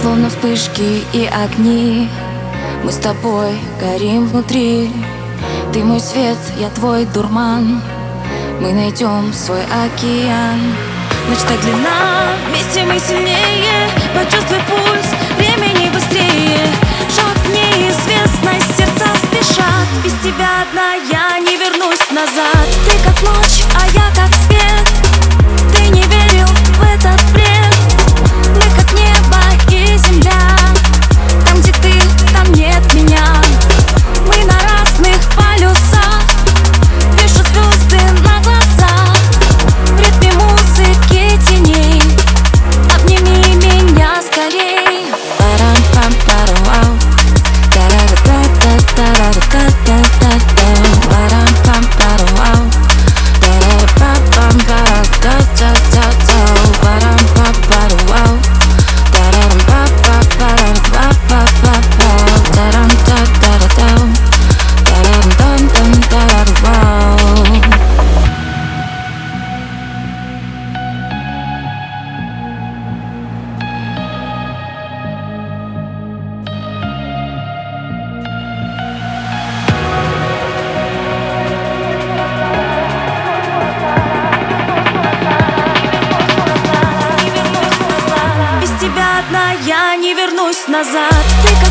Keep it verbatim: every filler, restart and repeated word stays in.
Словно вспышки и огни, мы с тобой горим внутри. Ты мой свет, я твой дурман, мы найдем свой океан. Ночь так длинна, вместе мы сильнее. Почувствуй пульс, времени быстрее. Шаг неизвестность, сердца спешат. Без тебя одна я не вернусь назад. Ты как ночь, а я как свет. Ты не верил в этот бред. Мы как небо и земля. Там, где ты, там нет меня. Мы на разных полюсах. Вижу звезды на глазах. В ритме музыки теней. Обними меня скорей. Парам-пам-парам-вау. Та-ра-ра-та-та-та-ра-та-та-та-та. Парам-пам-парам-вау. Та-ра-ра-пам-пам-ра-та-та-та-та. Парам-пам-парам-вау. Та-ра-ра-пам-пам-ра-та-та-та-та. Тарам-та-та-ра-тау. Тарам-там-там-та-ра-вау. Без тебя одна я не вернусь назад. Ты